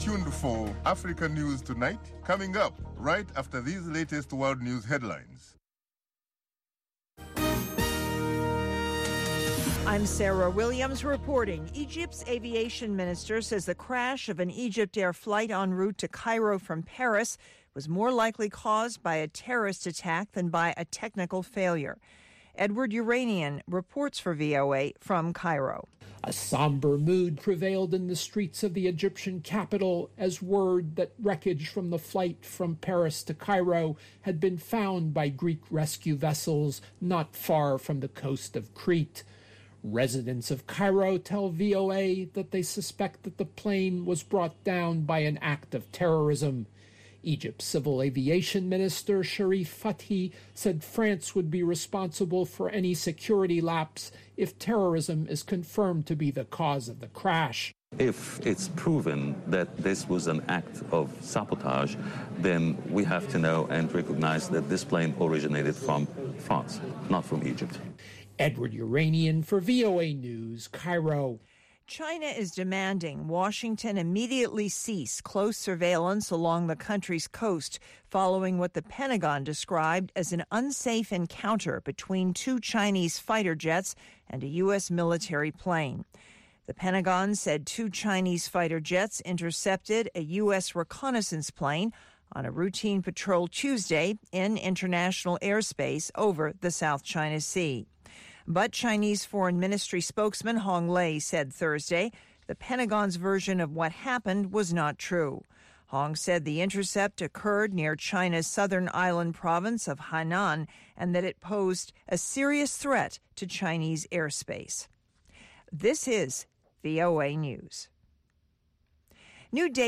tuned for Africa News Tonight, coming up right after these latest world news headlines. I'm Sarah Williams reporting. Egypt's aviation minister says the crash of an EgyptAir flight en route to Cairo from Paris was more likely caused by a terrorist attack than by a technical failure. Edward Uranian reports for VOA from Cairo. A somber mood prevailed in the streets of the Egyptian capital as word that wreckage from the flight from Paris to Cairo had been found by Greek rescue vessels not far from the coast of Crete. Residents of Cairo tell VOA that they suspect that the plane was brought down by an act of terrorism. Egypt's civil aviation minister Sharif Fathi said France would be responsible for any security lapse if terrorism is confirmed to be the cause of the crash. If it's proven that this was an act of sabotage, then we have to know and recognize that this plane originated from France, not from Egypt. Edward Uranian for VOA News, Cairo. China is demanding Washington immediately cease close surveillance along the country's coast following what the Pentagon described as an unsafe encounter between two Chinese fighter jets and a U.S. military plane. The Pentagon said two Chinese fighter jets intercepted a U.S. reconnaissance plane on a routine patrol Tuesday in international airspace over the South China Sea. But Chinese Foreign Ministry spokesman Hong Lei said Thursday the Pentagon's version of what happened was not true. Hong said the intercept occurred near China's southern island province of Hainan and that it posed a serious threat to Chinese airspace. This is VOA News. New data